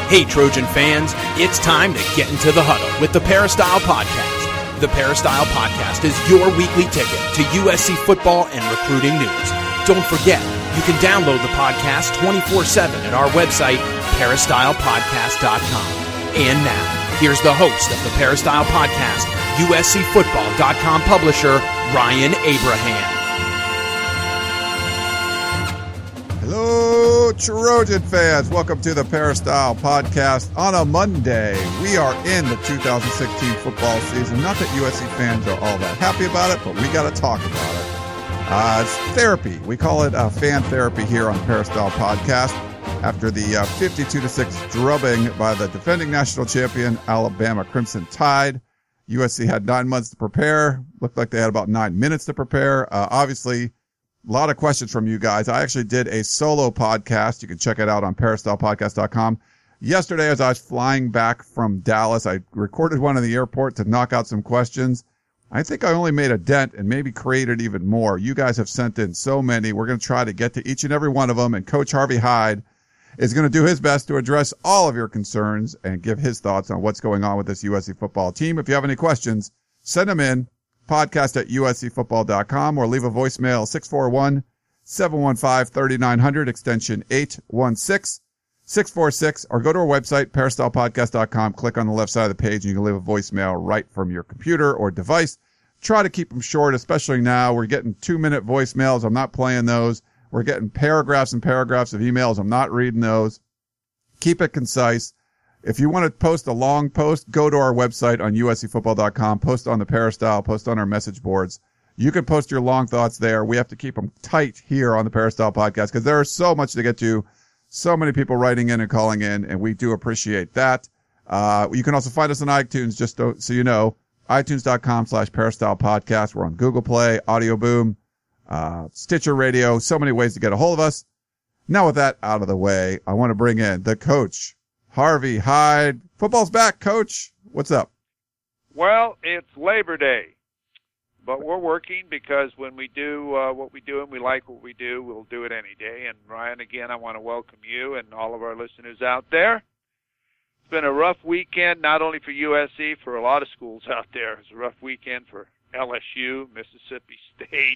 Hey, Trojan fans, it's time to get into the huddle with the Peristyle Podcast. The Peristyle Podcast is your weekly ticket to USC football and recruiting news. Don't forget, you can download the podcast 24/7 at our website, peristylepodcast.com. And now, here's the host of the Peristyle Podcast, USCFootball.com publisher, Ryan Abraham. Hello, Trojan fans. Welcome to the Peristyle Podcast on a Monday. We are in the 2016 football season. Not that USC fans are all that happy about it, but we got to talk about it. It's therapy. We call it fan therapy here on Peristyle Podcast. After the 52-6 drubbing by the defending national champion Alabama Crimson Tide, USC had 9 months to prepare. Looked like they had about 9 minutes to prepare. Obviously, a lot of questions from you guys. I actually did a solo podcast. You can check it out on peristylepodcast.com. Yesterday, as I was flying back from Dallas, I recorded one in the airport to knock out some questions. I think I only made a dent and maybe created even more. You guys have sent in so many. We're going to try to get to each and every one of them, and Coach Harvey Hyde is going to do his best to address all of your concerns and give his thoughts on what's going on with this USC football team. If you have any questions, send them in. Podcast at uscfootball.com or leave a voicemail 641-715-3900 extension 816-646 or go to our website peristylepodcast.com, click on the left side of the page and you can leave a voicemail right from your computer or device. Try to keep them short, especially now. We're getting 2-minute voicemails. I'm not playing those. We're getting paragraphs and paragraphs of emails. I'm not reading those. Keep it concise. If you want to post a long post, go to our website on uscfootball.com, post on the Peristyle, post on our message boards. You can post your long thoughts there. We have to keep them tight here on the Peristyle Podcast because there is so much to get to, so many people writing in and calling in, and we do appreciate that. You can also find us on iTunes, just so you know, itunes.com/Peristyle Podcast. We're on Google Play, Audio Boom, Stitcher Radio, so many ways to get a hold of us. Now with that out of the way, I want to bring in the coach, Harvey Hyde. Football's back, Coach. What's up? Well, it's Labor Day, but we're working because when we do what we do and we like what we do, we'll do it any day. And Ryan, again, I want to welcome you and all of our listeners out there. It's been a rough weekend, not only for USC, for a lot of schools out there. It's a rough weekend for LSU, Mississippi State,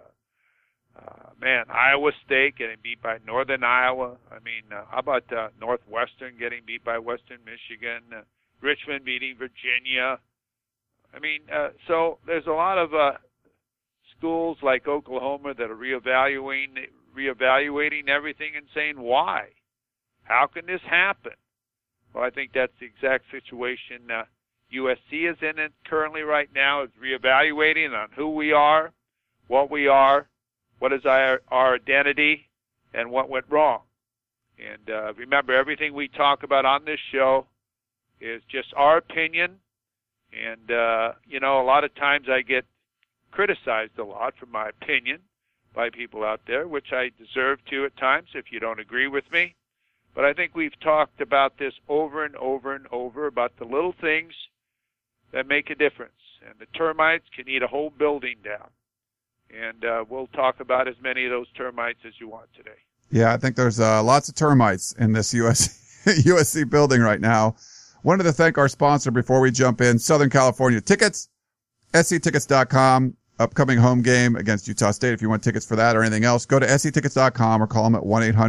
Iowa State getting beat by Northern Iowa. I mean, how about Northwestern getting beat by Western Michigan, Richmond beating Virginia. I mean, so there's a lot of schools like Oklahoma that are reevaluating everything and saying, why? How can this happen? Well, I think that's the exact situation USC is in it currently right now, is reevaluating on who we are, what is our identity, and what went wrong. And remember, everything we talk about on this show is just our opinion. And, a lot of times I get criticized a lot for my opinion by people out there, which I deserve to at times if you don't agree with me. But I think we've talked about this over and over and over, about the little things that make a difference. And the termites can eat a whole building down. And we'll talk about as many of those termites as you want today. Yeah, I think there's lots of termites in this USC building right now. Wanted to thank our sponsor before we jump in, Southern California Tickets, sctickets.com, upcoming home game against Utah State. If you want tickets for that or anything else, go to sctickets.com or call them at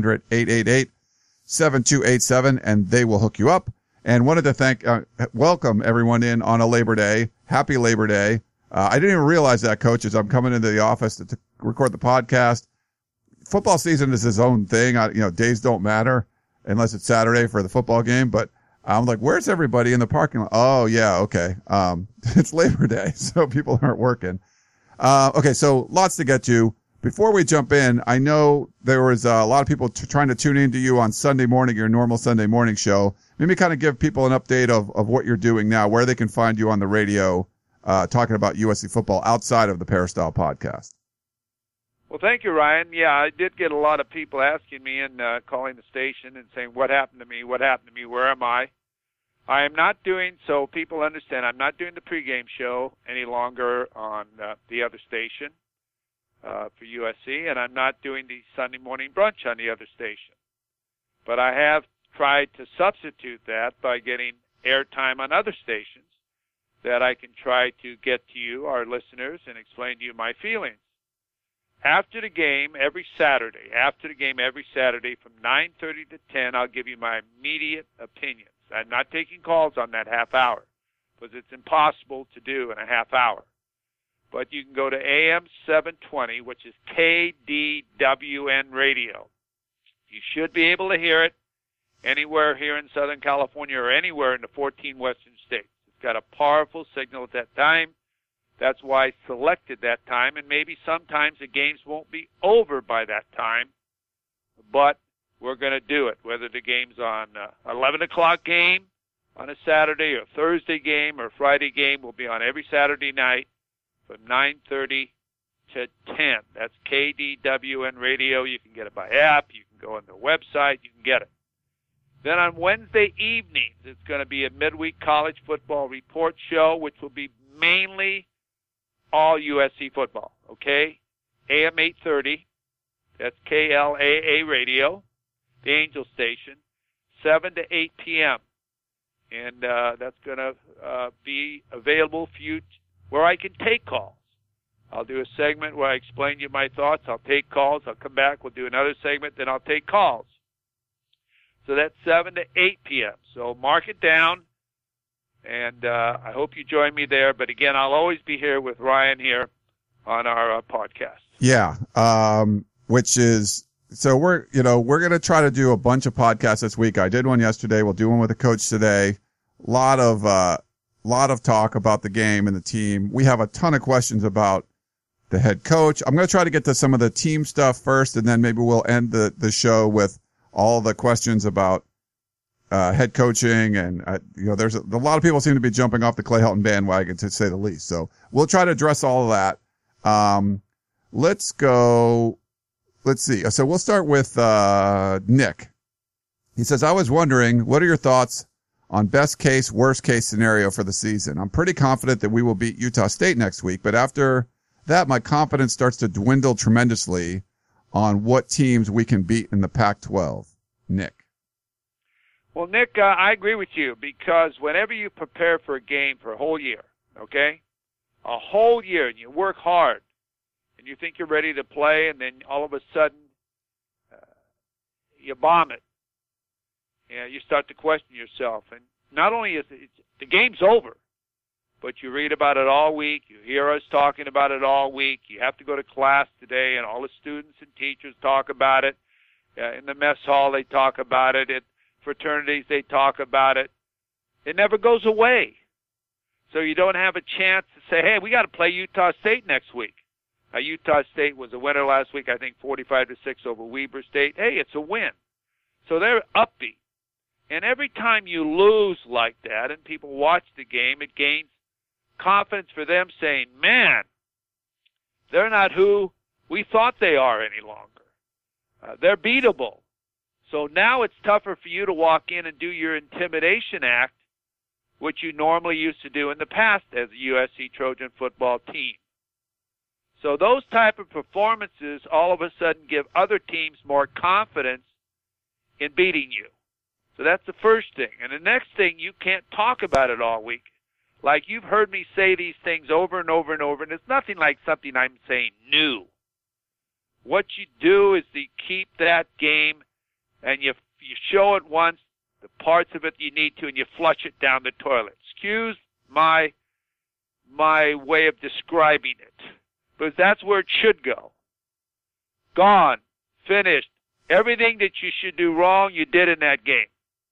1-800-888-7287, and they will hook you up. And wanted to welcome everyone in on a Labor Day. Happy Labor Day. I didn't even realize that, Coach, as I'm coming into the office to record the podcast. Football season is his own thing. Days don't matter unless it's Saturday for the football game. But I'm like, where's everybody in the parking lot? Oh, yeah, okay. It's Labor Day, so people aren't working. Okay, so lots to get to. Before we jump in, I know there was a lot of people trying to tune into you on Sunday morning, your normal Sunday morning show. Maybe kind of give people an update of what you're doing now, where they can find you on the radio, talking about USC football outside of the Peristyle Podcast. Well, thank you, Ryan. Yeah, I did get a lot of people asking me and calling the station and saying, what happened to me? What happened to me? Where am I? I am not doing, so people understand, I'm not doing the pregame show any longer on the other station for USC, and I'm not doing the Sunday morning brunch on the other station. But I have tried to substitute that by getting airtime on other stations that I can try to get to you, our listeners, and explain to you my feelings. After the game every Saturday from 9:30 to 10, I'll give you my immediate opinions. I'm not taking calls on that half hour because it's impossible to do in a half hour. But you can go to AM 720, which is KDWN Radio. You should be able to hear it anywhere here in Southern California or anywhere in the 14 western states. It's got a powerful signal at that time. That's why I selected that time, and maybe sometimes the games won't be over by that time, but we're going to do it, whether the game's on 11 o'clock game on a Saturday or Thursday game or Friday game. Will be on every Saturday night from 9:30 to 10. That's KDWN Radio. You can get it by app. You can go on the website. You can get it. Then on Wednesday evenings, it's going to be a midweek college football report show, which will be mainly all USC football, okay? AM 830, that's KLAA Radio, the Angel Station, 7 to 8 p.m. And that's going to be available for you where I can take calls. I'll do a segment where I explain to you my thoughts. I'll take calls. I'll come back. We'll do another segment. Then I'll take calls. So that's 7 to 8 p.m. So mark it down. And I hope you join me there. But again, I'll always be here with Ryan here on our podcast. Yeah, which is so we're going to try to do a bunch of podcasts this week. I did one yesterday. We'll do one with the coach today. Lot of talk about the game and the team. We have a ton of questions about the head coach. I'm going to try to get to some of the team stuff first, and then maybe we'll end the show with all the questions about head coaching, and there's a lot of people seem to be jumping off the Clay Helton bandwagon, to say the least. So we'll try to address all of that. Let's see. So we'll start with Nick. He says, I was wondering, what are your thoughts on best case, worst case scenario for the season? I'm pretty confident that we will beat Utah State next week, but after that, my confidence starts to dwindle tremendously on what teams we can beat in the Pac-12. Nick. Well, Nick, I agree with you, because whenever you prepare for a game for a whole year, okay, a whole year, and you work hard, and you think you're ready to play, and then all of a sudden you bomb it. You start to question yourself. And not only is the game's over, but you read about it all week. You hear us talking about it all week. You have to go to class today, and all the students and teachers talk about it. In the mess hall, they talk about it. At fraternities, they talk about it. It never goes away. So you don't have a chance to say, hey, we got to play Utah State next week. Utah State was a winner last week, I think 45-6 over Weber State. Hey, it's a win. So they're upbeat. And every time you lose like that and people watch the game, it gains confidence for them, saying, man, they're not who we thought they are any longer. They're beatable. So now it's tougher for you to walk in and do your intimidation act, which you normally used to do in the past as a USC Trojan football team. So those type of performances all of a sudden give other teams more confidence in beating you. So that's the first thing. And the next thing, you can't talk about it all week. Like, you've heard me say these things over and over and over, and it's nothing like something I'm saying new. What you do is you keep that game, and you show it once, the parts of it you need to, and you flush it down the toilet. Excuse my way of describing it, because that's where it should go. Gone. Finished. Everything that you should do wrong, you did in that game.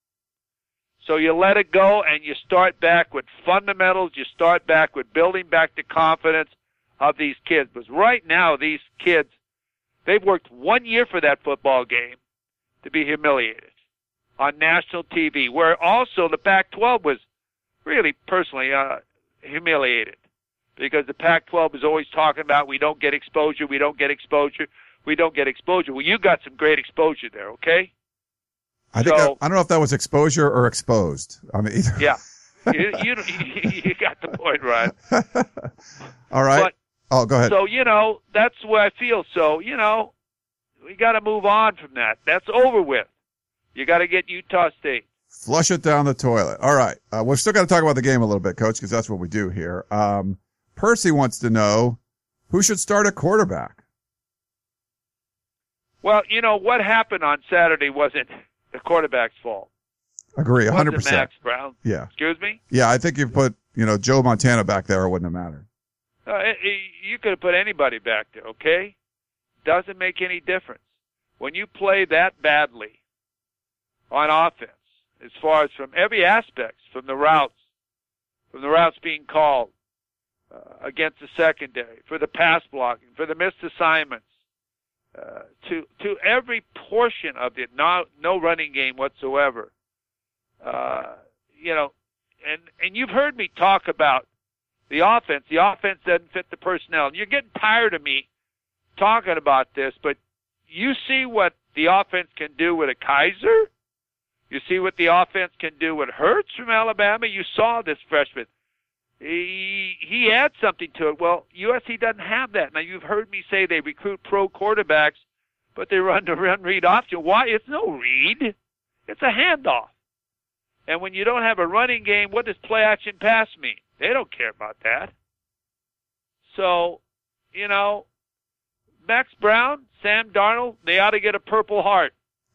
So you let it go, and you start back with fundamentals. You start back with building back the confidence of these kids. Because right now, these kids, they've worked 1 year for that football game to be humiliated on national TV, where also the Pac-12 was really personally humiliated, because the Pac-12 is always talking about we don't get exposure, we don't get exposure, we don't get exposure. Well, you got some great exposure there, okay? I don't know if that was exposure or exposed. I mean, either. Yeah. you got the point, Ryan. All right. But, go ahead. So, that's the way I feel. So, we got to move on from that. That's over with. You got to get Utah State. Flush it down the toilet. All right. We're still got to talk about the game a little bit, Coach, because that's what we do here. Percy wants to know who should start at quarterback. Well, what happened on Saturday wasn't the quarterback's fault. Agree, 100%. Wasn't Max Brown. Yeah. Excuse me? Yeah, I think you put, Joe Montana back there, it wouldn't have mattered. You could have put anybody back there, okay? Doesn't make any difference. When you play that badly on offense, as far as from every aspect, from the routes being called against the secondary, for the pass blocking, for the missed assignments, to every portion of it, no running game whatsoever. And you've heard me talk about the offense. The offense doesn't fit the personnel. And you're getting tired of me talking about this, but you see what the offense can do with a Kaiser. You see what the offense can do with Hurts from Alabama. You saw this freshman. He adds something to it. Well, USC doesn't have that. Now, you've heard me say they recruit pro quarterbacks, but they run the run-read option. Why? It's no read. It's a handoff. And when you don't have a running game, what does play-action pass mean? They don't care about that. So, Max Brown, Sam Darnold, they ought to get a Purple Heart.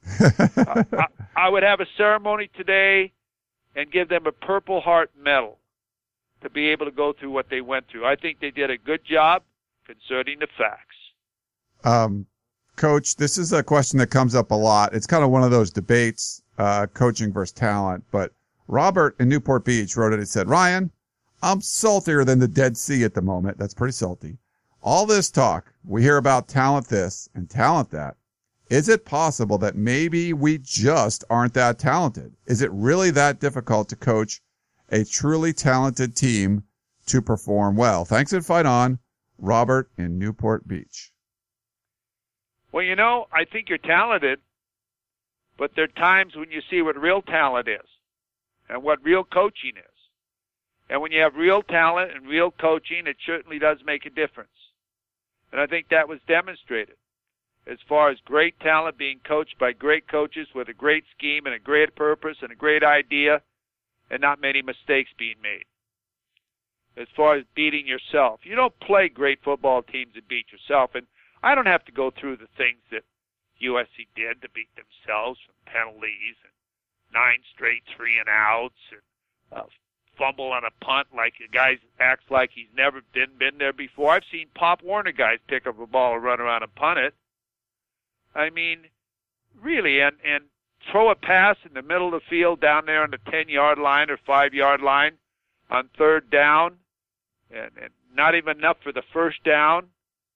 I would have a ceremony today and give them a Purple Heart medal to be able to go through what they went through. I think they did a good job concerning the facts. Coach, this is a question that comes up a lot. It's kind of one of those debates, coaching versus talent. But Robert in Newport Beach wrote it and said, Ryan, I'm saltier than the Dead Sea at the moment. That's pretty salty. All this talk, we hear about talent this and talent that. Is it possible that maybe we just aren't that talented? Is it really that difficult to coach a truly talented team to perform well? Thanks and fight on, Robert in Newport Beach. Well, I think you're talented, but there are times when you see what real talent is and what real coaching is. And when you have real talent and real coaching, it certainly does make a difference. And I think that was demonstrated as far as great talent being coached by great coaches with a great scheme and a great purpose and a great idea and not many mistakes being made. As far as beating yourself, you don't play great football teams and beat yourself. And I don't have to go through the things that USC did to beat themselves from penalties and 9 straight 3-and-outs and fumble on a punt like a guy acts like he's never been there before. I've seen Pop Warner guys pick up a ball and run around and punt it. I mean, really, and throw a pass in the middle of the field down there on the 10-yard line or 5-yard line on third down, and not even enough for the first down,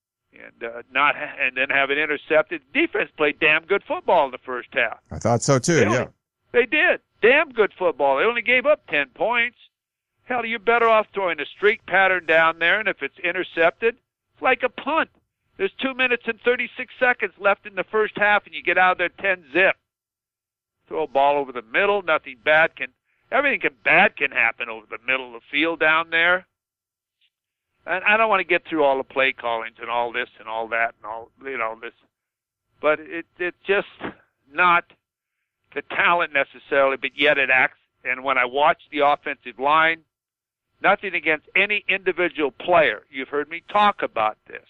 and then have it intercepted. Defense played damn good football in the first half. I thought so too. They did damn good football. They only gave up 10 points. Hell, you're better off throwing a streak pattern down there, and if it's intercepted, it's like a punt. There's 2 minutes and 36 seconds left in the first half, and you get out of there 10-zip. Throw a ball over the middle. Everything bad can happen over the middle of the field down there. And I don't want to get through all the play callings and all this and all that and all this, but it's just not the talent necessarily, but yet it acts. And when I watch the offensive line, nothing against any individual player. You've heard me talk about this.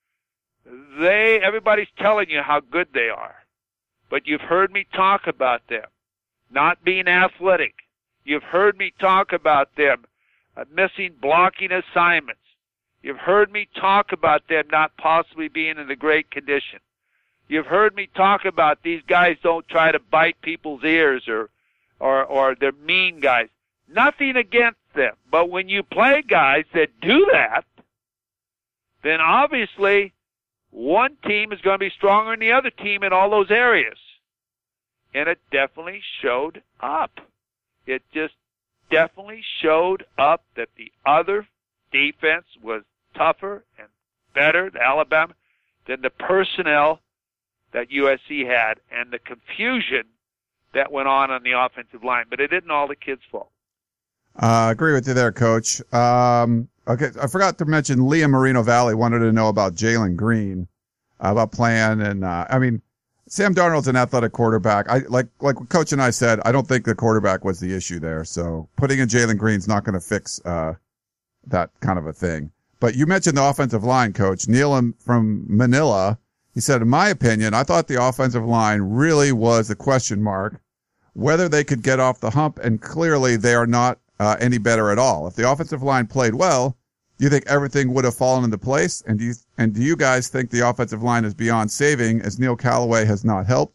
Everybody's telling you how good they are, but you've heard me talk about them not being athletic. You've heard me talk about them missing blocking assignments. You've heard me talk about them not possibly being in a great condition. You've heard me talk about these guys don't try to bite people's ears or they're mean guys. Nothing against them. But when you play guys that do that, then obviously one team is going to be stronger than the other team in all those areas. And it definitely showed up. It just definitely showed up that the other defense was tougher and better, the Alabama, than the personnel that USC had and the confusion that went on the offensive line. But it isn't all the kids' fault. Agree with you there, Coach. Okay, I forgot to mention Leah Moreno Valley wanted to know about Jalen Green, about playing. And, Sam Darnold's an athletic quarterback. Like what Coach and I said, I don't think the quarterback was the issue there. So putting in Jalen Green's not going to fix that kind of a thing. But you mentioned the offensive line, Coach. Neil from Manila, he said, in my opinion, I thought the offensive line really was a question mark, whether they could get off the hump, and clearly they are not any better at all. If the offensive line played well, do you think everything would have fallen into place? And do you guys think the offensive line is beyond saving, as Neil Callaway has not helped?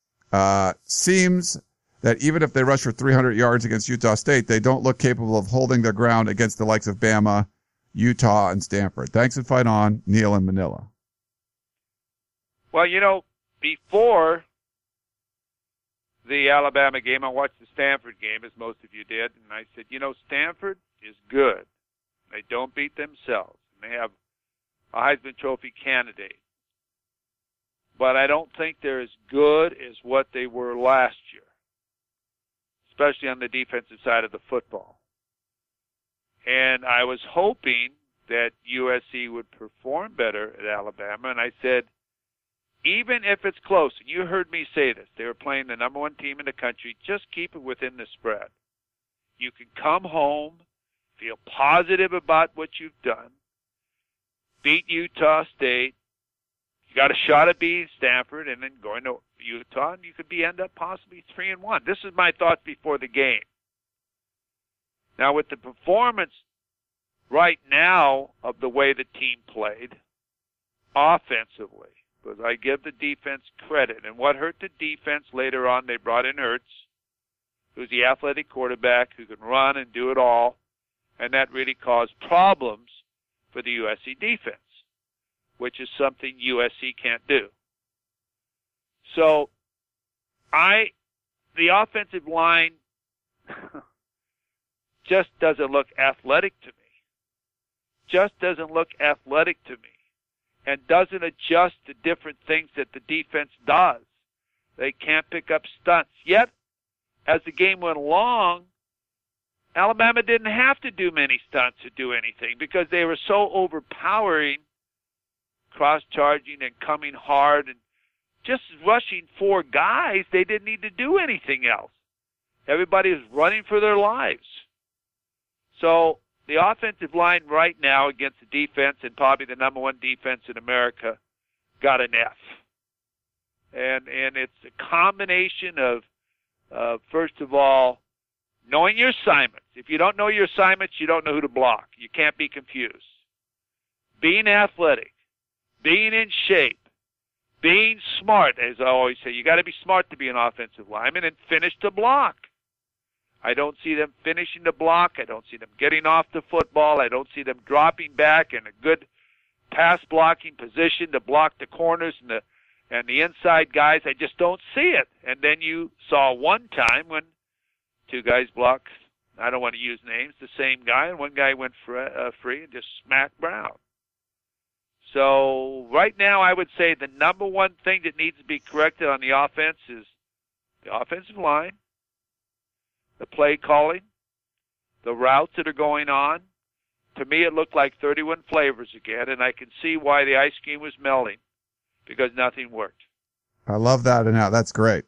Seems that even if they rush for 300 yards against Utah State, they don't look capable of holding their ground against the likes of Bama, Utah, and Stanford. Thanks and fight on, Neil in Manila. Well, before the Alabama game, I watched the Stanford game, as most of you did, and I said, Stanford is good. They don't beat themselves. And they have a Heisman Trophy candidate. But I don't think they're as good as what they were last year, especially on the defensive side of the football. And I was hoping that USC would perform better at Alabama, and I said, even if it's close, and you heard me say this, they were playing the number one team in the country, just keep it within the spread. You can come home, feel positive about what you've done, beat Utah State, you got a shot at beating Stanford, and then going to Utah, and you could end up possibly 3-1. This is my thoughts before the game. Now, with the performance right now of the way the team played, offensively, because I give the defense credit, and what hurt the defense later on, they brought in Hurts, who's the athletic quarterback who can run and do it all, and that really caused problems for the USC defense, which is something USC can't do. So, the offensive line just doesn't look athletic to me. Just doesn't look athletic to me, and doesn't adjust to different things that the defense does. They can't pick up stunts. Yet, as the game went along, Alabama didn't have to do many stunts to do anything because they were so overpowering, cross-charging and coming hard and just rushing four guys. They didn't need to do anything else. Everybody was running for their lives. So the offensive line right now against the defense, and probably the number one defense in America, got an F. And it's a combination of first of all, knowing your assignments. If you don't know your assignments, you don't know who to block. You can't be confused. Being athletic, being in shape, being smart, as I always say. You got to be smart to be an offensive lineman, and finish the block. I don't see them finishing the block. I don't see them getting off the football. I don't see them dropping back in a good pass blocking position to block the corners and the inside guys. I just don't see it. And then you saw one time when two guys blocked, I don't want to use names, the same guy, and one guy went free and just smacked Brown. So right now I would say the number one thing that needs to be corrected on the offense is the offensive line, the play calling, the routes that are going on. To me, it looked like 31 flavors again, and I can see why the ice cream was melting, because nothing worked. I love that, and that's great.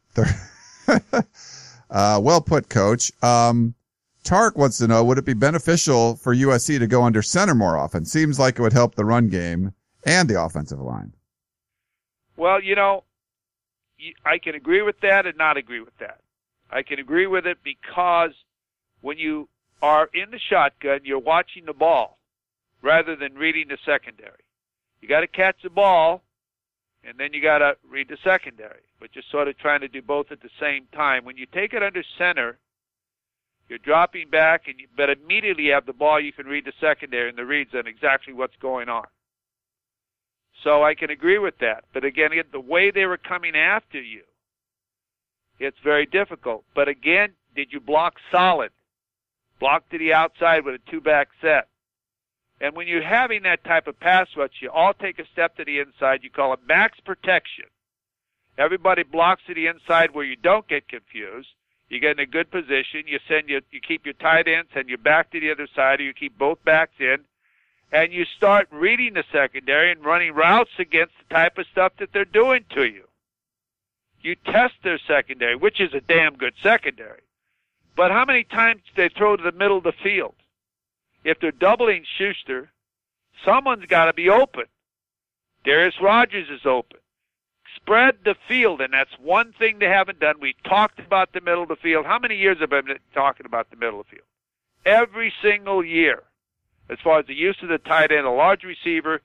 Well put, Coach. Tark wants to know, would it be beneficial for USC to go under center more often? Seems like it would help the run game and the offensive line. Well, I can agree with that and not agree with that. I can agree with it because when you are in the shotgun, you're watching the ball rather than reading the secondary. You got to catch the ball, and then you got to read the secondary. But you're sort of trying to do both at the same time. When you take it under center, you're dropping back, but immediately you have the ball, you can read the secondary and the reads on exactly what's going on. So I can agree with that. But again, the way they were coming after you, it's very difficult. But again, did you block solid? Block to the outside with a two-back set. And when you're having that type of pass rush, you all take a step to the inside. You call it max protection. Everybody blocks to the inside where you don't get confused. You get in a good position. You keep your tight ends and your back to the other side, or you keep both backs in, and you start reading the secondary and running routes against the type of stuff that they're doing to you. You test their secondary, which is a damn good secondary. But how many times do they throw to the middle of the field? If they're doubling Schuster, someone's got to be open. Darius Rogers is open. Spread the field, and that's one thing they haven't done. We talked about the middle of the field. How many years have I been talking about the middle of the field? Every single year, as far as the use of the tight end, a large receiver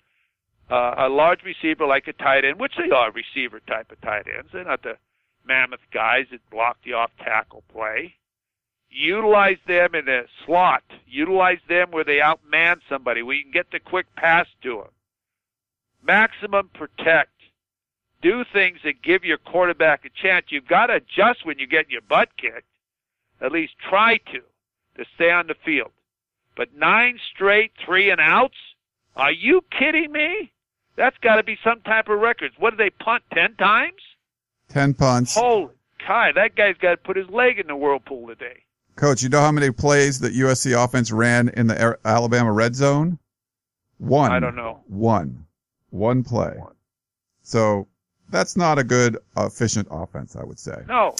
like a tight end, which they are receiver type of tight ends. They're not the mammoth guys that block the off-tackle play. Utilize them in a slot. Utilize them where they outman somebody, where you can get the quick pass to them. Maximum protect. Do things that give your quarterback a chance. You've got to adjust when you get your butt kicked. At least try to stay on the field. But 9 straight 3-and-outs? Are you kidding me? That's got to be some type of record. What did they punt 10 times? 10 punts. Holy cow, that guy's got to put his leg in the whirlpool today. Coach, you know how many plays that USC offense ran in the Alabama red zone? 1. I don't know. 1 play. So that's not a good, efficient offense, I would say. No.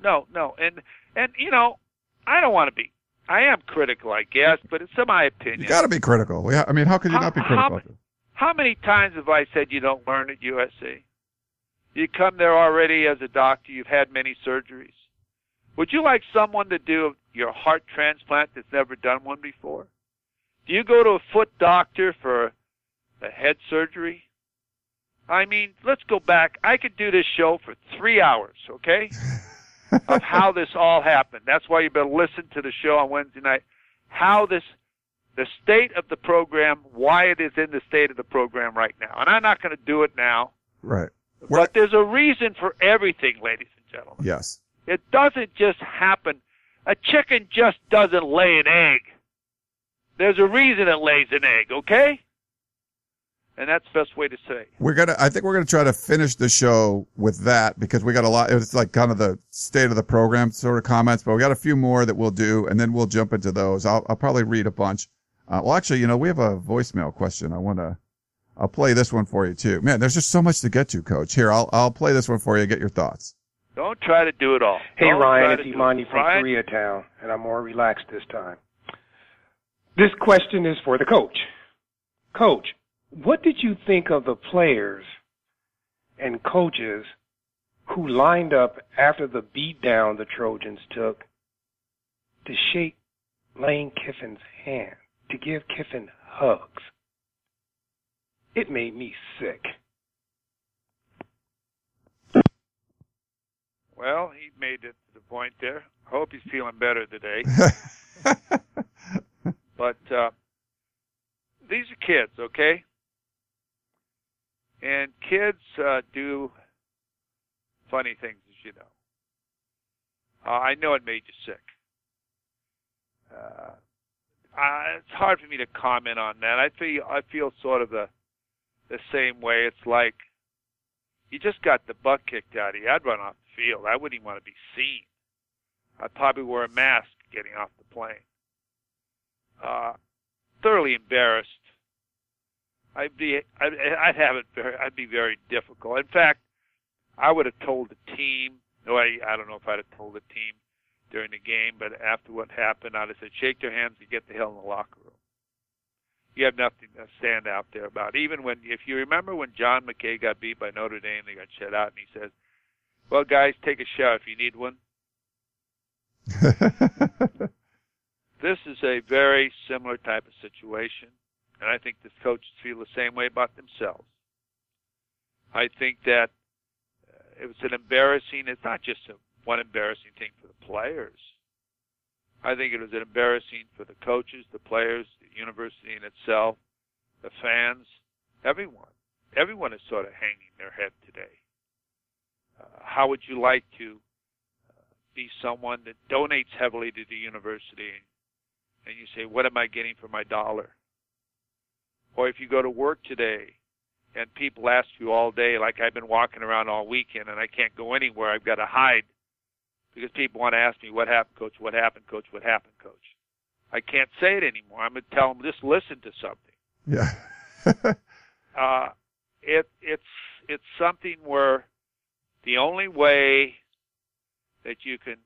And you know, I don't want to be. I am critical, I guess, but it's my opinion. You got to be critical. I mean, how could you not be critical? How many times have I said you don't learn at USC? You come there already as a doctor. You've had many surgeries. Would you like someone to do your heart transplant that's never done one before? Do you go to a foot doctor for a head surgery? I mean, let's go back. I could do this show for 3 hours, okay, of how this all happened. That's why you better listen to the show on Wednesday night. The state of the program, why it is in the state of the program right now. And I'm not going to do it now. Right. But there's a reason for everything, ladies and gentlemen. Yes. It doesn't just happen. A chicken just doesn't lay an egg. There's a reason it lays an egg, okay? And that's the best way to say. I think we're gonna try to finish the show with that because we got a lot. It's like kind of the state of the program sort of comments, but we got a few more that we'll do, and then we'll jump into those. I'll probably read a bunch. Well, actually, we have a voicemail question. I'll play this one for you too. Man, there's just so much to get to, Coach. Here, I'll play this one for you. Get your thoughts. Don't try to do it all. Hey, Ryan, it's Imani from Koreatown, and I'm more relaxed this time. This question is for the coach. Coach, what did you think of the players and coaches who lined up after the beatdown the Trojans took to shake Lane Kiffin's hand, to give Kiffin hugs? It made me sick. Well, he made it to the point there. I hope he's feeling better today. But these are kids, okay? And kids do funny things, as you know. I know it made you sick. It's hard for me to comment on that. I feel sort of the same way. It's like you just got the butt kicked out of you. I'd run off the field. I wouldn't even want to be seen. I'd probably wear a mask getting off the plane. Thoroughly embarrassed. I'd be very difficult. In fact, I would have told the team. No, I don't know if I'd have told the team during the game, but after what happened, I'd have said, shake their hands and get the hell in the locker room. You have nothing to stand out there about. Even if you remember when John McKay got beat by Notre Dame, they got shut out, and he says, well, guys, take a shower if you need one. This is a very similar type of situation, and I think the coaches feel the same way about themselves. I think that it was an embarrassing, it's not just one embarrassing thing for the players. I think it was an embarrassing for the coaches, the players, the university in itself, the fans, everyone. Everyone is sort of hanging their head today. How would you like to be someone that donates heavily to the university and you say, what am I getting for my dollar? Or if you go to work today and people ask you all day, like I've been walking around all weekend and I can't go anywhere, I've got to hide because people want to ask me, what happened, Coach? What happened, Coach? What happened, Coach? I can't say it anymore. I'm going to tell them, just listen to something. Yeah. It's something where The only way that you can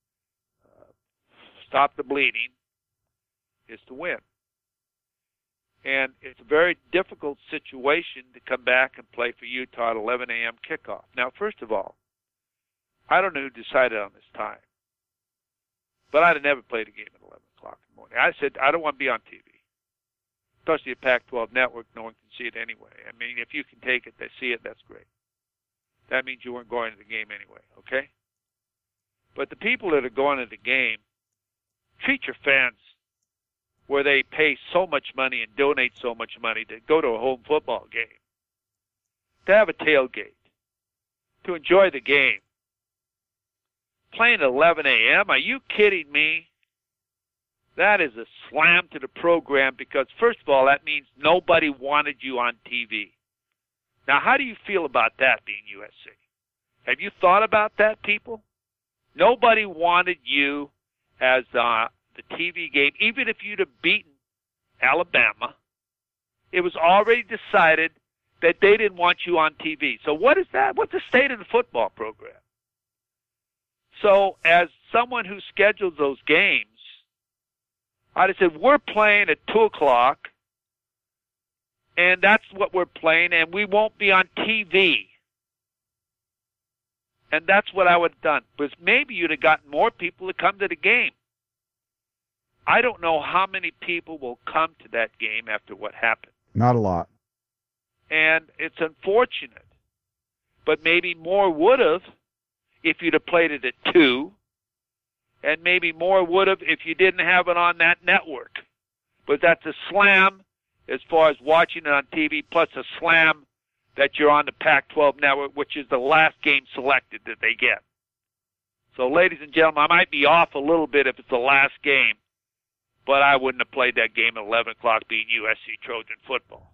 stop the bleeding is to win. And it's a very difficult situation to come back and play for Utah at 11 a.m. kickoff. Now, first of all, I don't know who decided on this time, but I'd have never played a game at 11 o'clock in the morning. I said, I don't want to be on TV, especially a Pac-12 network. No one can see it anyway. I mean, if you can take it, they see it, that's great. That means you weren't going to the game anyway, okay? But the people that are going to the game, treat your fans where they pay so much money and donate so much money to go to a home football game, to have a tailgate, to enjoy the game. Playing at 11 a.m., are you kidding me? That is a slam to the program because, first of all, that means nobody wanted you on TV. Now, how do you feel about that being USC? Have you thought about that, people? Nobody wanted you as the TV game, even if you'd have beaten Alabama. It was already decided that they didn't want you on TV. So what is that? What's the state of the football program? So as someone who schedules those games, I'd have said, we're playing at 2 o'clock, and that's what we're playing, and we won't be on TV. And that's what I would have done, because maybe you'd have gotten more people to come to the game. I don't know how many people will come to that game after what happened. Not a lot. And it's unfortunate. But maybe more would have if you'd have played it at 2. And maybe more would have if you didn't have it on that network. But that's a slam as far as watching it on TV, plus a slam that you're on the Pac-12 network, which is the last game selected that they get. So, ladies and gentlemen, I might be off a little bit if it's the last game, but I wouldn't have played that game at 11 o'clock being USC Trojan football.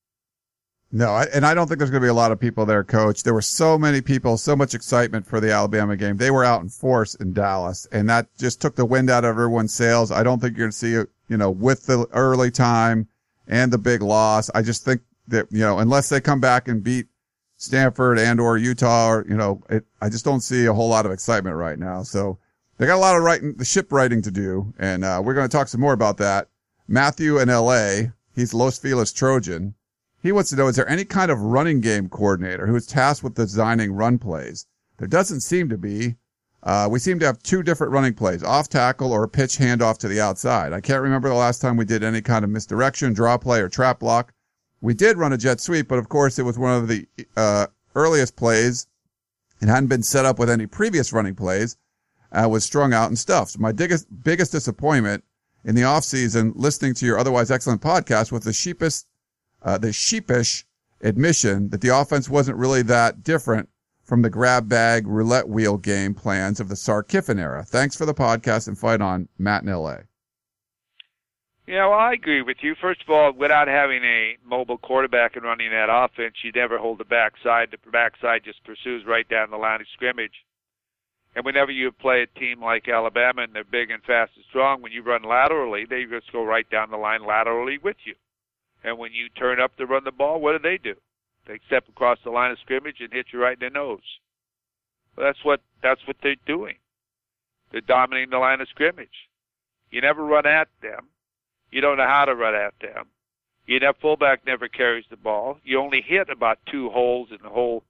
No, and I don't think there's going to be a lot of people there, Coach. There were so many people, so much excitement for the Alabama game. They were out in force in Dallas, and that just took the wind out of everyone's sails. I don't think you're going to see it, with the early time and the big loss. I just think that, unless they come back and beat Stanford and or Utah, or, I just don't see a whole lot of excitement right now. So they got a lot of the ship writing to do, and we're going to talk some more about that. Matthew in L.A., he's Los Feliz Trojan. He wants to know, is there any kind of running game coordinator who is tasked with designing run plays? There doesn't seem to be. We seem to have 2 different running plays, off tackle or a pitch handoff to the outside. I can't remember the last time we did any kind of misdirection, draw play, or trap block. We did run a jet sweep, but of course it was one of the earliest plays and hadn't been set up with any previous running plays, was strung out and stuffed. My biggest disappointment in the offseason, listening to your otherwise excellent podcast, was the sheepish admission that the offense wasn't really that different from the grab bag roulette wheel game plans of the Sark-Kiffin era. Thanks for the podcast and fight on, Matt in L.A. Yeah, well, I agree with you. First of all, without having a mobile quarterback and running that offense, you never hold the backside. The backside just pursues right down the line of scrimmage. And whenever you play a team like Alabama and they're big and fast and strong, when you run laterally, they just go right down the line laterally with you. And when you turn up to run the ball, what do? They step across the line of scrimmage and hit you right in the nose. Well, that's what they're doing. They're dominating the line of scrimmage. You never run at them. You don't know how to run at them. Your fullback never carries the ball. You only hit about 2 holes in the whole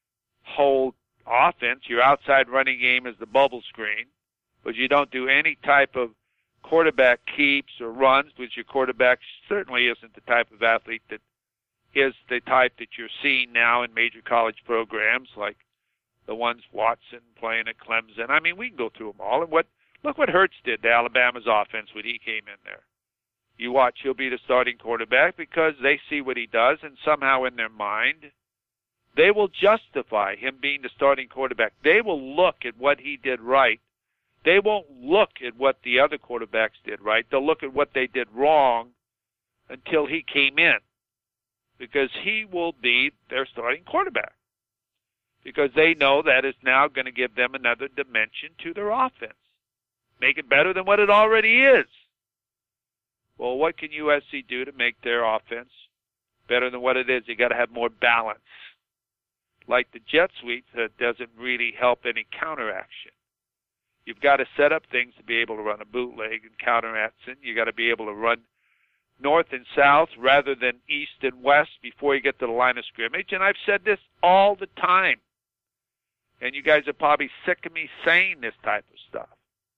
offense. Your outside running game is the bubble screen, but you don't do any type of quarterback keeps or runs, which your quarterback certainly isn't the type of athlete that is the type that you're seeing now in major college programs like the ones Watson playing at Clemson. I mean, we can go through them all. And look what Hurts did to Alabama's offense when he came in there. You watch, he'll be the starting quarterback because they see what he does, and somehow in their mind, they will justify him being the starting quarterback. They will look at what he did right. They won't look at what the other quarterbacks did right. They'll look at what they did wrong until he came in, because he will be their starting quarterback, because they know that is now going to give them another dimension to their offense, make it better than what it already is. Well, what can USC do to make their offense better than what it is? You got to have more balance. like the jet sweep that doesn't really help any counteraction. You've got to set up things to be able to run a bootleg and counteraction. You've got to be able to run north and south rather than east and west before you get to the line of scrimmage. And I've said this all the time. And you guys are probably sick of me saying this type of stuff.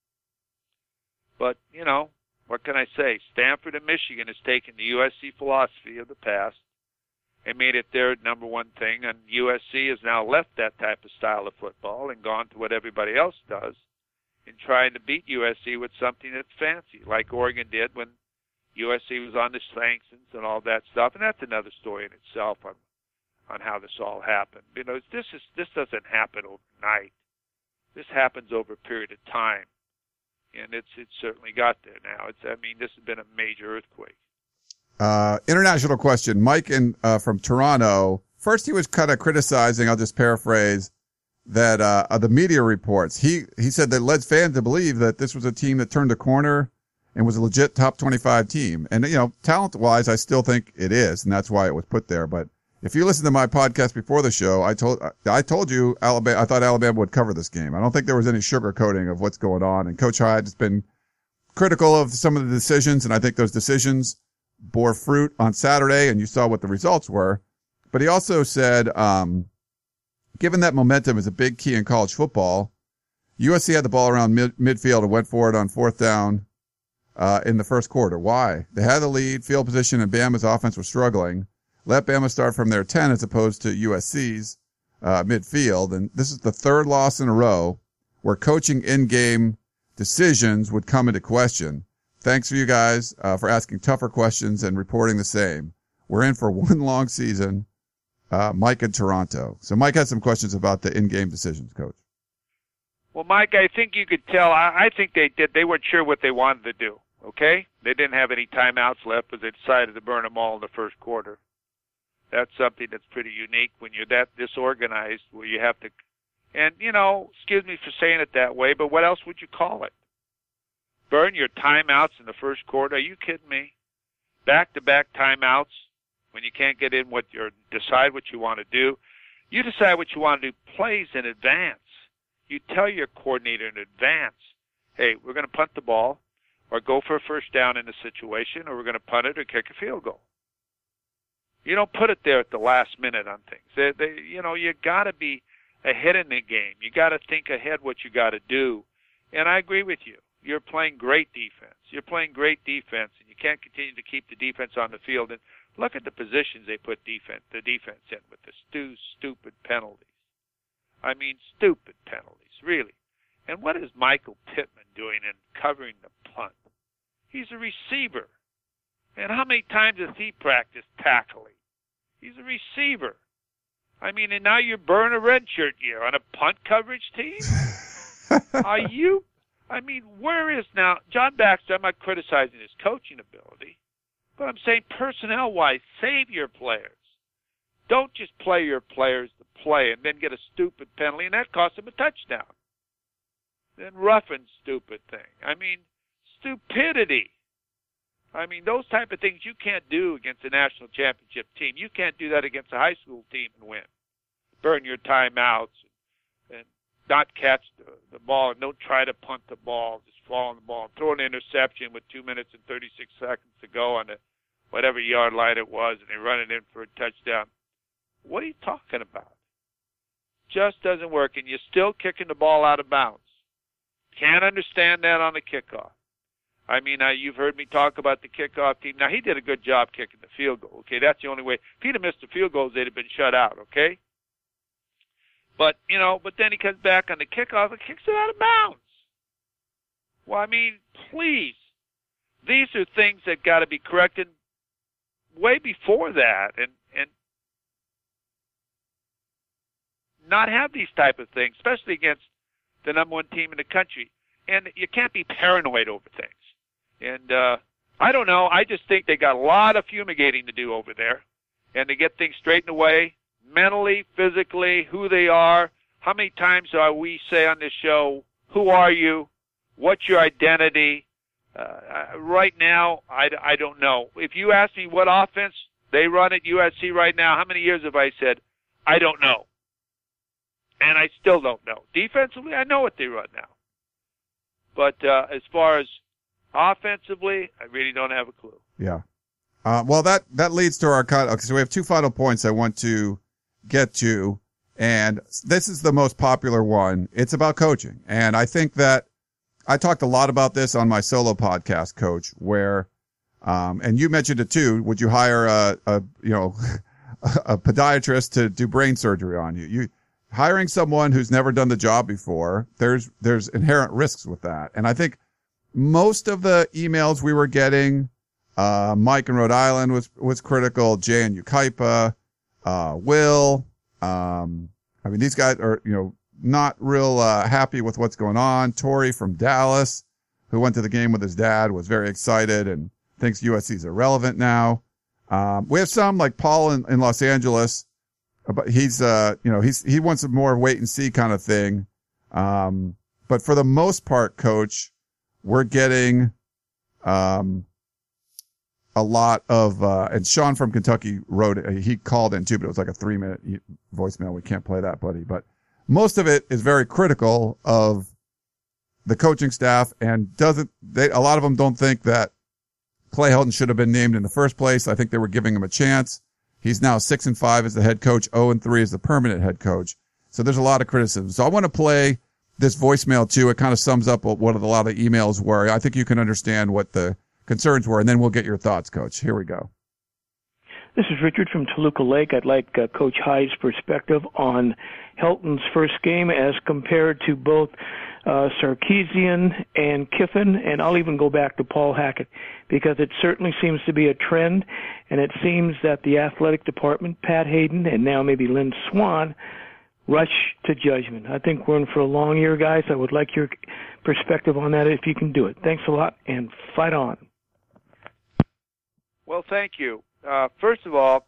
But, you know, what can I say? Stanford and Michigan has taken the USC philosophy of the past and made it their number one thing. And USC has now left that type of style of football and gone to what everybody else does in trying to beat USC with something that's fancy, like Oregon did when USC was on the sanctions and all that stuff. And that's another story in itself on how this all happened. You know, this doesn't happen overnight. This happens over a period of time. And it's certainly got there now. This has been a major earthquake. International question. Mike from Toronto. First, he was kind of criticizing, I'll just paraphrase, that the media reports. He said that led fans to believe that this was a team that turned a corner and was a legit top 25 team. And, you know, talent-wise, I still think it is, and that's why it was put there. But if you listen to my podcast before the show, I told you Alabama. I thought Alabama would cover this game. I don't think there was any sugarcoating of what's going on. And Coach Hyde has been critical of some of the decisions, and I think those decisions bore fruit on Saturday, and you saw what the results were. But he also said, given that momentum is a big key in college football, USC had the ball around midfield and went for it on fourth down in the first quarter. Why? They had the lead, field position, and Bama's offense was struggling. Let Bama start from their 10 as opposed to USC's midfield. And this is the third loss in a row where coaching in-game decisions would come into question. Thanks for you guys for asking tougher questions and reporting the same. We're in for one long season. Mike in Toronto. So Mike had some questions about the in-game decisions, Coach. Well, Mike, I think you could tell. I think they weren't sure what they wanted to do, okay? They didn't have any timeouts left because they decided to burn them all in the first quarter. That's something that's pretty unique when you're that disorganized where you have to, and, you know, excuse me for saying it that way, but what else would you call it? Burn your timeouts in the first quarter? Are you kidding me? Back-to-back timeouts when you can't get in decide what you want to do. You decide what you want to do, plays in advance. You tell your coordinator in advance, hey, we're going to punt the ball or go for a first down in the situation, or we're going to punt it or kick a field goal. You don't put it there at the last minute on things. You got to be ahead in the game. You got to think ahead what you got to do. And I agree with you. You're playing great defense. You're playing great defense, and you can't continue to keep the defense on the field. And look at the positions they put the defense in with the stupid penalties. I mean, stupid penalties, really. And what is Michael Pittman doing in covering the punt? He's a receiver. And how many times has he practiced tackling? He's a receiver. I mean, and now you're burning a red shirt year on a punt coverage team? Where is now John Baxter? I'm not criticizing his coaching ability, but I'm saying personnel-wise, save your players. Don't just play your players to play and then get a stupid penalty, and that costs them a touchdown. Then roughing stupid thing. I mean, stupidity. I mean, those type of things you can't do against a national championship team. You can't do that against a high school team and win. Burn your timeouts and not catch the ball, and don't try to punt the ball. Just fall on the ball and throw an interception with 2 minutes and 36 seconds to go on the whatever yard line it was, and they run it in for a touchdown. What are you talking about? Just doesn't work, and you're still kicking the ball out of bounds. Can't understand that on the kickoff. I mean, you've heard me talk about the kickoff team. Now, he did a good job kicking the field goal, okay? That's the only way. If he'd have missed the field goals, they'd have been shut out, okay? But then he comes back on the kickoff and kicks it out of bounds. Well, I mean, please. These are things that got to be corrected way before that and not have these type of things, especially against the number one team in the country. And you can't be paranoid over things. And I don't know. I just think they got a lot of fumigating to do over there. And to get things straightened away, mentally, physically, who they are. How many times do we say on this show, who are you? What's your identity? Right now, I don't know. If you ask me what offense they run at USC right now, how many years have I said, I don't know? And I still don't know. Defensively, I know what they run now. But as far as offensively, I really don't have a clue. Yeah. Well, that leads to our cut. Okay, so we have two final points I want to get to, and this is the most popular one. It's about coaching, and I think that I talked a lot about this on my solo podcast, Coach, where, and you mentioned it too. Would you hire a podiatrist to do brain surgery on you? You hiring someone who's never done the job before. There's inherent risks with that, and I think most of the emails we were getting. Mike in Rhode Island was critical. Jay in Ukaipa, Will. I mean, these guys are, not real, happy with what's going on. Tori from Dallas, who went to the game with his dad, was very excited and thinks USC is irrelevant now. We have some like Paul in Los Angeles, but he's, he wants a more wait and see kind of thing. But for the most part, Coach, we're getting, a lot of, and Sean from Kentucky he called in too, but it was like a 3-minute voicemail. We can't play that, buddy. But most of it is very critical of the coaching staff and a lot of them don't think that Clay Helton should have been named in the first place. I think they were giving him a chance. He's now 6-5 as the head coach, 0-3 as the permanent head coach. So there's a lot of criticism. So I want to play this voicemail too. It kind of sums up what a lot of the emails were. I think you can understand what the concerns were, and then we'll get your thoughts, Coach. Here we go. This is Richard from Toluca Lake. I'd like Coach Hyde's perspective on Helton's first game as compared to both Sarkisian and Kiffin, and I'll even go back to Paul Hackett, because it certainly seems to be a trend, and it seems that the athletic department, Pat Hayden, and now maybe Lynn Swann, rush to judgment. I think we're in for a long year, guys. I would like your perspective on that if you can do it. Thanks a lot, and fight on. Well, thank you. First of all,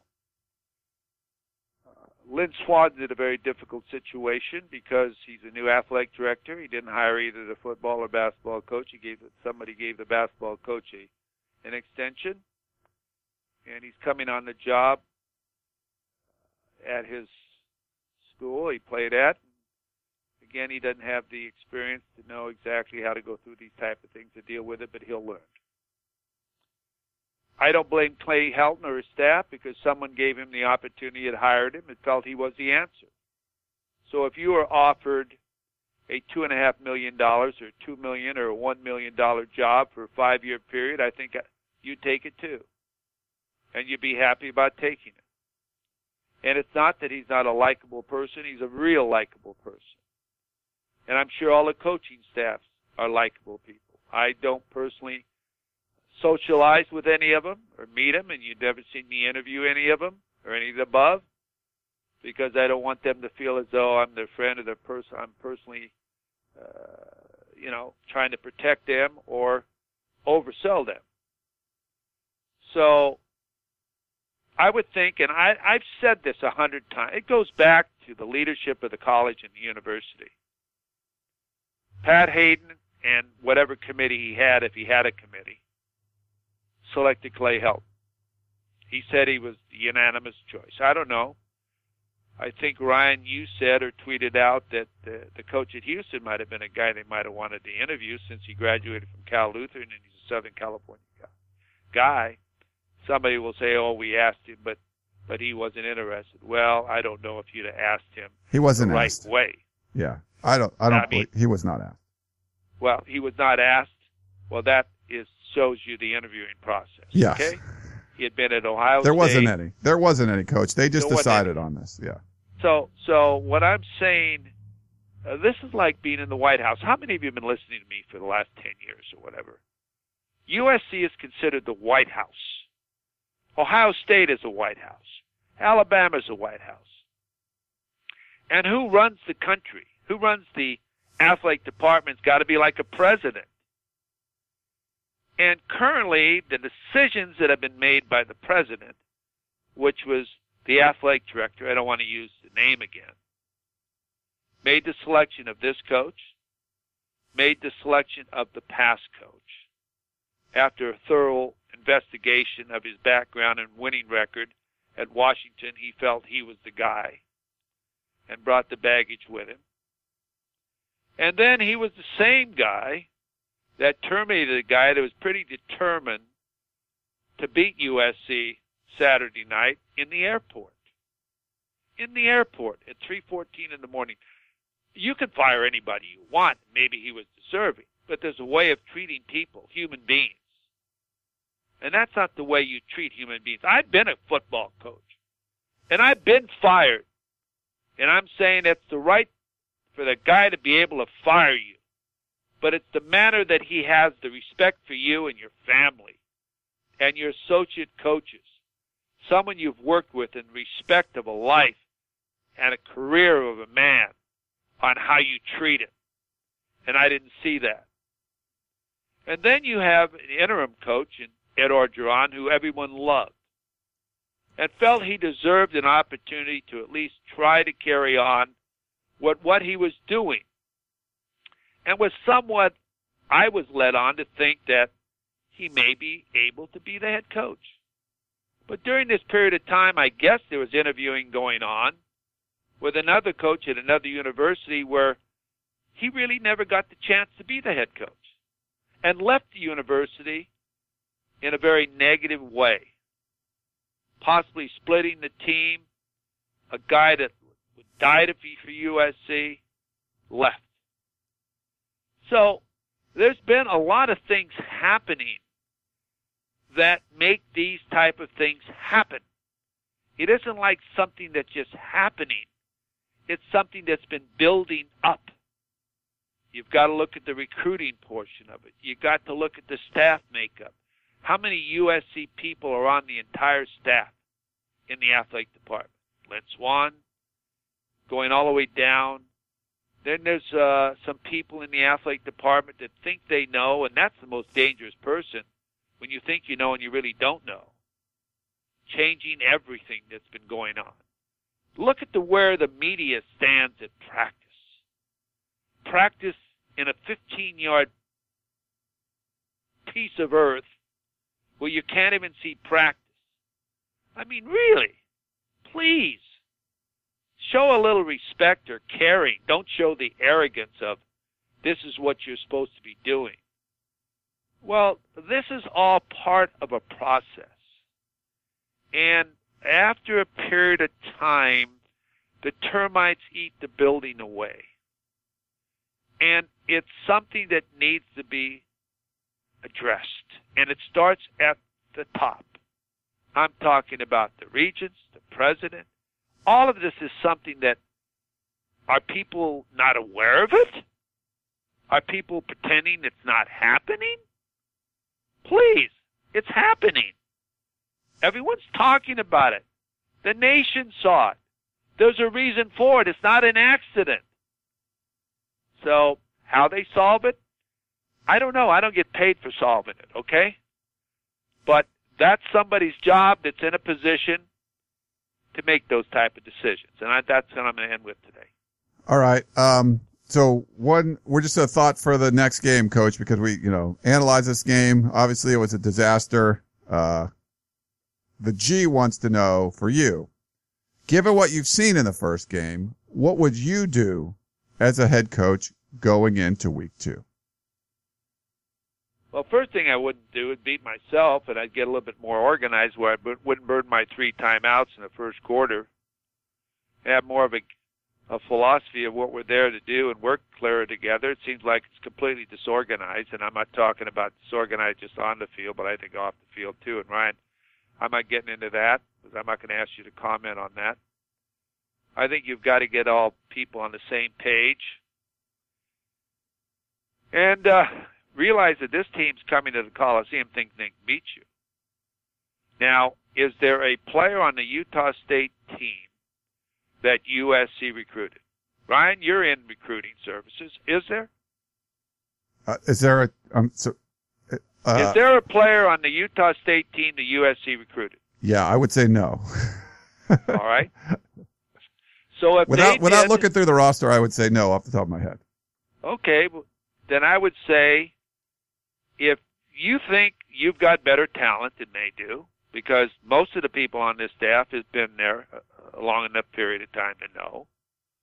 Lynn Swan's in a very difficult situation because he's a new athletic director. He didn't hire either the football or basketball coach. Somebody gave the basketball coach an extension, and he's coming on the job at his school he played at. Again, he doesn't have the experience to know exactly how to go through these type of things to deal with it, but he'll learn. I don't blame Clay Helton or his staff because someone gave him the opportunity and hired him and felt he was the answer. So if you were offered a $2.5 million or $2 million or a $1 million job for a 5-year period, I think you'd take it too. And you'd be happy about taking it. And it's not that he's not a likable person. He's a real likable person. And I'm sure all the coaching staffs are likable people. I don't personally socialize with any of them or meet them, and you've never seen me interview any of them or any of the above because I don't want them to feel as though I'm their friend or their person. I'm personally, trying to protect them or oversell them. So I would think, and I've said this 100 times, it goes back to the leadership of the college and the university. Pat Hayden and whatever committee he had, if he had a committee, selected Clay Helton. He said he was the unanimous choice. I don't know. I think, Ryan, you said or tweeted out that the coach at Houston might have been a guy they might have wanted to interview since he graduated from Cal Lutheran and he's a Southern California guy. Somebody will say, oh, we asked him, but he wasn't interested. Well, I don't know if you'd have asked him he wasn't the right asked. way. Yeah. I don't believe he was not asked. Well, he was not asked. Well, that shows you the interviewing process. Yes. Okay? He had been at Ohio State. There wasn't any, Coach. They just decided on this. Yeah. So what I'm saying, this is like being in the White House. How many of you have been listening to me for the last 10 years or whatever? USC is considered the White House. Ohio State is a White House. Alabama is a White House. And who runs the country? Who runs the athletic department's got to be like a president. And currently, the decisions that have been made by the president, which was the athletic director, I don't want to use the name again, made the selection of this coach, made the selection of the past coach. After a thorough investigation of his background and winning record at Washington, he felt he was the guy. and brought the baggage with him. And then he was the same guy that terminated a guy that was pretty determined to beat USC Saturday night in the airport. In the airport at 3:14 in the morning. You can fire anybody you want. Maybe he was deserving. But there's a way of treating people, human beings. And that's not the way you treat human beings. I've been a football coach. And I've been fired. And I'm saying it's the right for the guy to be able to fire you. But it's the manner that he has the respect for you and your family and your associate coaches. Someone you've worked with in respect of a life and a career of a man on how you treat him. And I didn't see that. And then you have an interim coach in Ed Orgeron who everyone loved and felt he deserved an opportunity to at least try to carry on what he was doing. And was somewhat, I was led on to think that he may be able to be the head coach. But during this period of time, I guess there was interviewing going on with another coach at another university where he really never got the chance to be the head coach and left the university in a very negative way, possibly splitting the team. A guy that would die to be for USC left. So there's been a lot of things happening that make these type of things happen. It isn't like something that's just happening. It's something that's been building up. You've got to look at the recruiting portion of it. You've got to look at the staff makeup. How many USC people are on the entire staff in the athletic department? Lynn Swann, going all the way down. Then there's some people in the athletic department that think they know, and that's the most dangerous person, when you think you know and you really don't know. Changing everything that's been going on. Look at where the media stands at practice. Practice in a 15-yard piece of earth where you can't even see practice. I mean, really, please, show a little respect or caring. Don't show the arrogance of, this is what you're supposed to be doing. Well, this is all part of a process. And after a period of time, the termites eat the building away. And it's something that needs to be addressed. And it starts at the top. I'm talking about the regents, the president. All of this is something that, are people not aware of it? Are people pretending it's not happening? Please, it's happening. Everyone's talking about it. The nation saw it. There's a reason for it. It's not an accident. So, how they solve it? I don't know. I don't get paid for solving it, okay? But that's somebody's job that's in a position to make those type of decisions. And that's what I'm going to end with today. All right. So we're just a thought for the next game, Coach, because we, analyze this game. Obviously it was a disaster. The G wants to know, for you, given what you've seen in the first game, what would you do as a head coach going into week 2? Well, first thing I wouldn't do is beat myself, and I'd get a little bit more organized where I wouldn't burn my 3 timeouts in the first quarter. Have more of a philosophy of what we're there to do and work clearer together. It seems like it's completely disorganized, and I'm not talking about disorganized just on the field, but I think off the field too. And Ryan, I'm not getting into that because I'm not going to ask you to comment on that. I think you've got to get all people on the same page. And realize that this team's coming to the Coliseum thinking they can beat you. Now, is there a player on the Utah State team that USC recruited? Ryan, you're in recruiting services. Is there? Is there is there a player on the Utah State team that USC recruited? Yeah, I would say no. All right. So if without looking through the roster, I would say no off the top of my head. Okay, then I would say if you think you've got better talent than they do, because most of the people on this staff has been there a long enough period of time to know,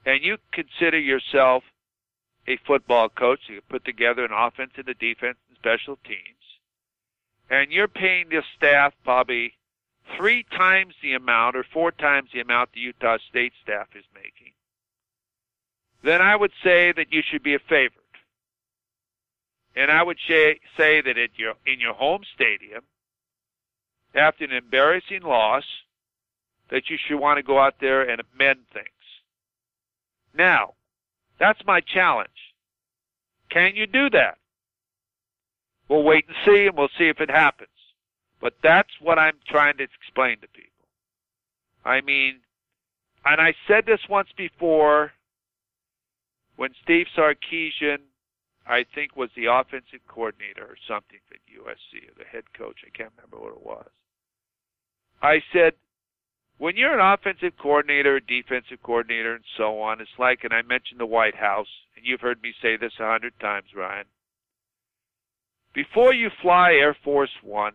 and you consider yourself a football coach, you put together an offense and a defense and special teams, and you're paying this staff probably 3 times the amount or 4 times the amount the Utah State staff is making, then I would say that you should be a favorite. And I would say that in your home stadium, after an embarrassing loss, that you should want to go out there and amend things. Now, that's my challenge. Can you do that? We'll wait and see, and we'll see if it happens. But that's what I'm trying to explain to people. I mean, and I said this once before when Steve Sarkisian, I think, was the offensive coordinator or something at USC, or the head coach. I can't remember what it was. I said, when you're an offensive coordinator, defensive coordinator, and so on, it's like, and I mentioned the White House, and you've heard me say this 100 times, Ryan. Before you fly Air Force One,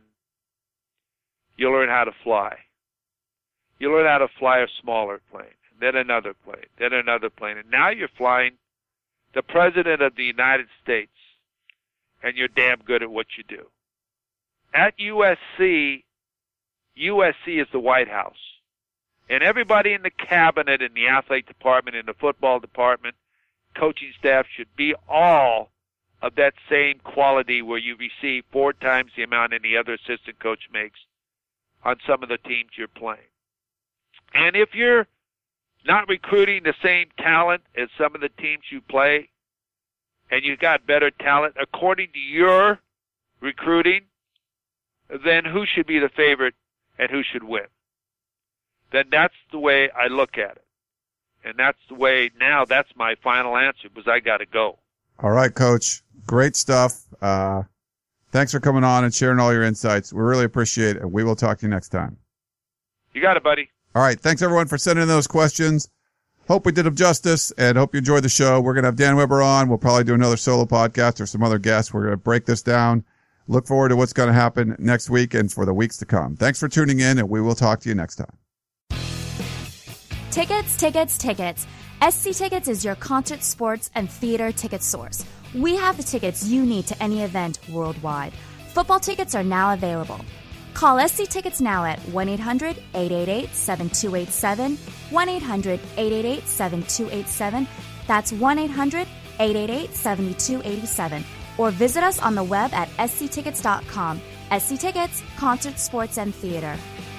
you learn how to fly. You learn how to fly a smaller plane, then another plane, then another plane, and now you're flying the President of the United States, and you're damn good at what you do. At USC is the White House. And everybody in the cabinet, in the athletic department, in the football department, coaching staff should be all of that same quality where you receive 4 times the amount any other assistant coach makes on some of the teams you're playing. And if you're not recruiting the same talent as some of the teams you play, and you've got better talent according to your recruiting, then who should be the favorite and who should win? Then that's the way I look at it. And that's the way, now that's my final answer, because I got to go. All right, Coach. Great stuff. Thanks for coming on and sharing all your insights. We really appreciate it. We will talk to you next time. You got it, buddy. All right. Thanks, everyone, for sending in those questions. Hope we did them justice, and hope you enjoyed the show. We're going to have Dan Weber on. We'll probably do another solo podcast or some other guests. We're going to break this down. Look forward to what's going to happen next week and for the weeks to come. Thanks for tuning in, and we will talk to you next time. Tickets. SC Tickets is your concert, sports, and theater ticket source. We have the tickets you need to any event worldwide. Football tickets are now available. Call SC Tickets now at 1-800-888-7287, 1-800-888-7287. That's 1-800-888-7287. Or visit us on the web at sctickets.com. SC Tickets, concert, sports, and theater.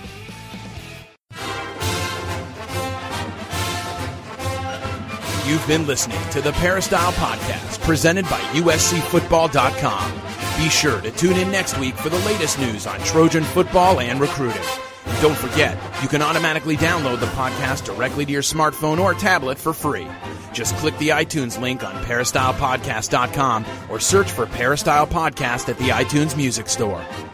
You've been listening to the Peristyle Podcast, presented by USCFootball.com. Be sure to tune in next week for the latest news on Trojan football and recruiting. And don't forget, you can automatically download the podcast directly to your smartphone or tablet for free. Just click the iTunes link on peristylepodcast.com or search for Peristyle Podcast at the iTunes Music Store.